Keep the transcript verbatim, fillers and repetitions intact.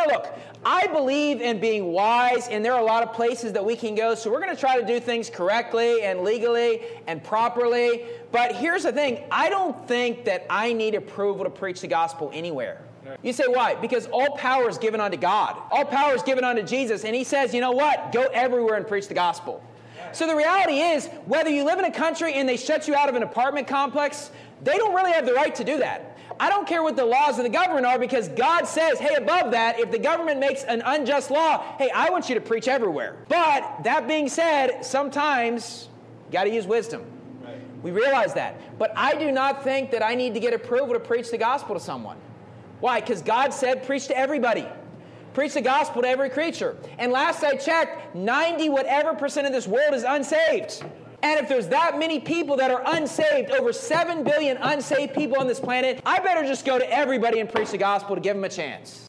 Now look, I believe in being wise, and there are a lot of places that we can go, so we're going to try to do things correctly and legally and properly. But here's the thing, I don't think that I need approval to preach the gospel anywhere. You say, why? Because all power is given unto God. All power is given unto Jesus, and he says, you know what? Go everywhere and preach the gospel. So the reality is, whether you live in a country and they shut you out of an apartment complex, they don't really have the right to do that. I don't care what the laws of the government are, because God says, hey, above that, if the government makes an unjust law, hey, I want you to preach everywhere. But that being said, sometimes you got to use wisdom. Right. We realize that. But I do not think that I need to get approval to preach the gospel to someone. Why? Because God said, preach to everybody. Preach the gospel to every creature. And last I checked, ninety whatever percent of this world is unsaved. And if there's that many people that are unsaved, over seven billion unsaved people on this planet, I better just go to everybody and preach the gospel to give them a chance.